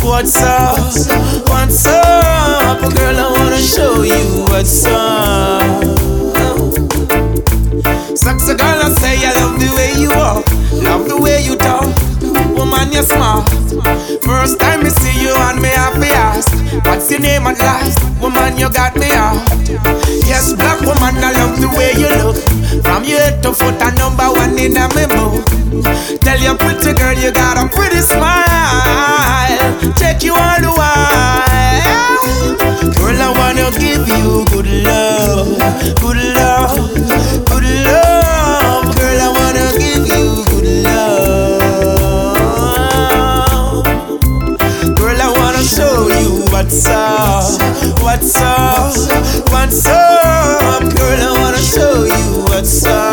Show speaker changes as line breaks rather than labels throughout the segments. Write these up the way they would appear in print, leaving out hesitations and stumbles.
What's up? What's up? Girl, I wanna show you what's up. Sexy girl, I say I love the way you walk, love the way you talk. Woman, you're smart. First time I see you and me happy ask, what's your name at last? Woman, you got me out. Yes, black woman, I love the way you look. From your head to foot, I'm number one in a memo. Tell your pretty girl you got a pretty smile. Take you all the while. Girl, I wanna give you good love, good love, good love. Girl, I wanna give you good love. Girl, I wanna show you what's up, what's up, what's up. Girl, I wanna show you what's up.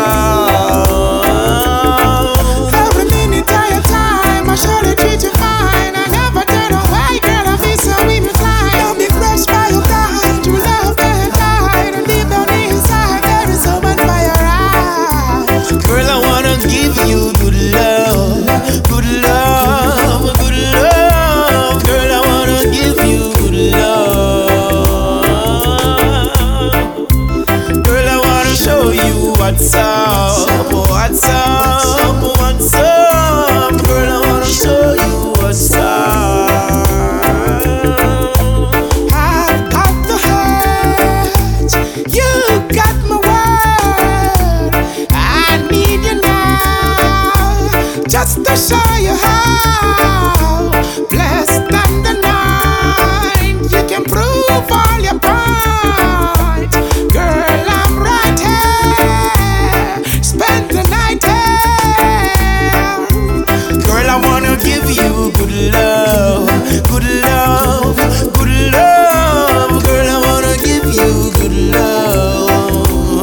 Every minute of your time, I surely treat you fine. I never turn away, girl, I feel so inclined. Don't be crushed by your pride, you love and light. And deep down inside, there is so much fire eyes.
Girl, I wanna give you good love, good love, good love. Girl, I wanna give you good love. Girl, I wanna show you what's up, what's up, what's up. Girl, I wanna show you what's up.
I've got the hurt, you got my word. I need you now, just to show you how blessed and the night you can prove all your points. Girl, I'm right here, spend the night here.
Girl, I wanna give you good love, good love, good love. Girl, I wanna give you good love.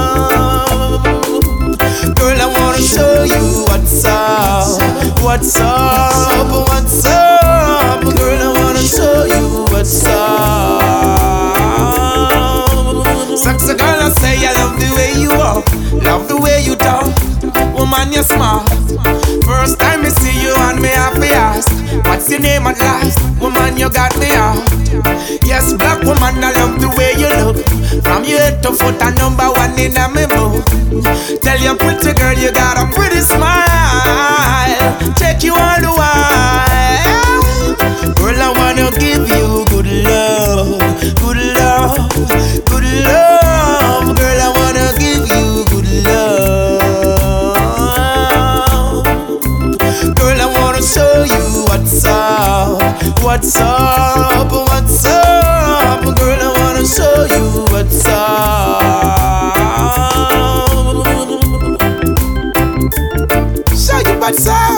Girl, I wanna show you what's up, what's up, what's up. Girl, I wanna show you what's up. Sexy girl, I say I love the way you walk, love the way you talk. Woman, you're smart. First time I see you and me happy ask, what's your name at last? Woman, you got me out. Yes, black woman, I love the way you look. From your head to foot, I'm number one in a memo. Tell your pretty girl you got a pretty smile. Take you all the while. Girl, I wanna give you good love, good love, good love. Girl, I wanna give you good love. Girl, I wanna show you what's up, what's up, what's up. Girl, I wanna show you what's up.
Show you what's up.